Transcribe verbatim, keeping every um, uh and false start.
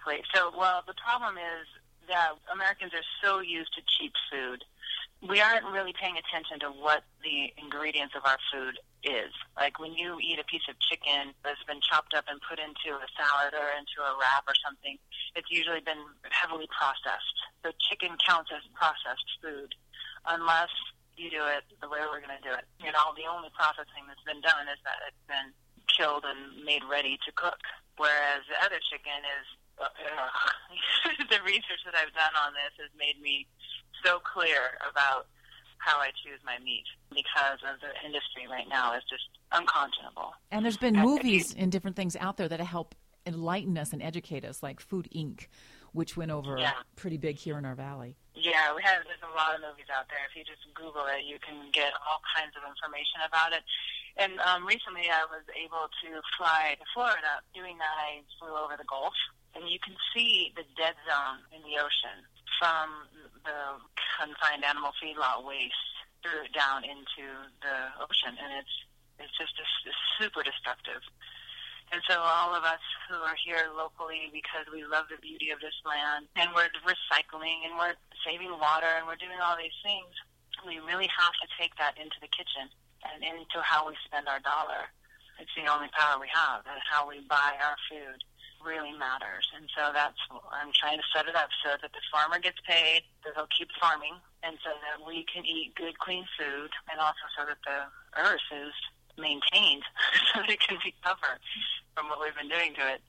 Exactly. So, well, the problem is that Americans are so used to cheap food. We aren't really paying attention to what the ingredients of our food is. Like when you eat a piece of chicken that's been chopped up and put into a salad or into a wrap or something, it's usually been heavily processed. So chicken counts as processed food unless you do it the way we're going to do it. You know, the only processing that's been done is that it's been killed and made ready to cook, whereas the other chicken is, uh, the research that I've done on this has made me so clear about how I choose my meat because of the industry right now is just unconscionable. And there's been movies and different things out there that help enlighten us and educate us, like Food Incorporated, which went over yeah. pretty big here in our valley. Yeah, we have. There's a lot of movies out there. If you just Google it, you can get all kinds of information about it. And um, recently I was able to fly to Florida. Doing that, I flew over the Gulf, and you can see the dead zone in the ocean from the confined animal feedlot waste through down into the ocean, and it's it's just it's super destructive. And so all of us who are here locally, because we love the beauty of this land, and we're recycling, and we're saving water, and we're doing all these things, we really have to take that into the kitchen and into how we spend our dollar. It's the only power we have, and how we buy our food really matters. And so that's, I'm trying to set it up so that the farmer gets paid, that they'll keep farming, and so that we can eat good, clean food, and also so that the earth is maintained so that it can recover from what we've been doing to it.